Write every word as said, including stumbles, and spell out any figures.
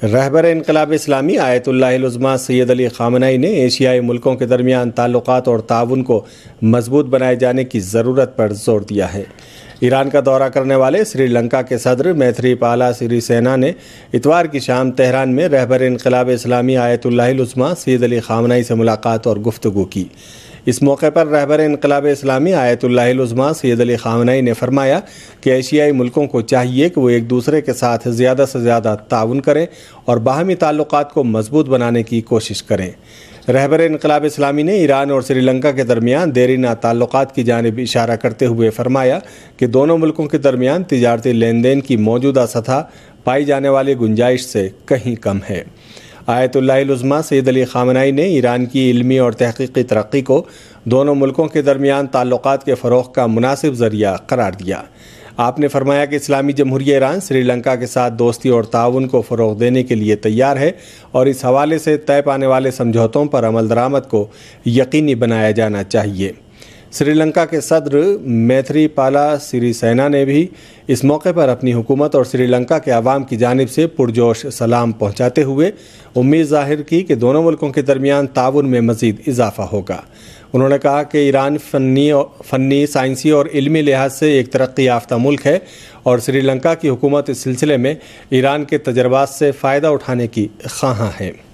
رہبر انقلاب اسلامی آیت اللہ العظمیٰ سید علی خامنہئی نے ایشیائی ملکوں کے درمیان تعلقات اور تعاون کو مضبوط بنائے جانے کی ضرورت پر زور دیا ہے۔ ایران کا دورہ کرنے والے سری لنکا کے صدر میتری پالا سری سینا نے اتوار کی شام تہران میں رہبر انقلاب اسلامی آیت اللہ العظمیٰ سید علی خامنہئی سے ملاقات اور گفتگو کی۔ اس موقع پر رہبر انقلاب اسلامی آیت اللہ العظمیٰ سید علی خامنہئی نے فرمایا کہ ایشیائی ملکوں کو چاہیے کہ وہ ایک دوسرے کے ساتھ زیادہ سے زیادہ تعاون کریں اور باہمی تعلقات کو مضبوط بنانے کی کوشش کریں۔ رہبر انقلاب اسلامی نے ایران اور سری لنکا کے درمیان دیرینہ تعلقات کی جانب اشارہ کرتے ہوئے فرمایا کہ دونوں ملکوں کے درمیان تجارتی لین دین کی موجودہ سطح پائی جانے والی گنجائش سے کہیں کم ہے۔ آیت اللہ العظمیٰ سید علی خامنہئی نے ایران کی علمی اور تحقیقی ترقی کو دونوں ملکوں کے درمیان تعلقات کے فروغ کا مناسب ذریعہ قرار دیا۔ آپ نے فرمایا کہ اسلامی جمہوریہ ایران سری لنکا کے ساتھ دوستی اور تعاون کو فروغ دینے کے لیے تیار ہے اور اس حوالے سے طے پانے والے سمجھوتوں پر عمل درآمد کو یقینی بنایا جانا چاہیے۔ سری لنکا کے صدر میتری پالا سری سینا نے بھی اس موقع پر اپنی حکومت اور سری لنکا کے عوام کی جانب سے پرجوش سلام پہنچاتے ہوئے امید ظاہر کی کہ دونوں ملکوں کے درمیان تعاون میں مزید اضافہ ہوگا۔ انہوں نے کہا کہ ایران فنی فنی سائنسی اور علمی لحاظ سے ایک ترقی یافتہ ملک ہے اور سری لنکا کی حکومت اس سلسلے میں ایران کے تجربات سے فائدہ اٹھانے کی خواہاں ہے۔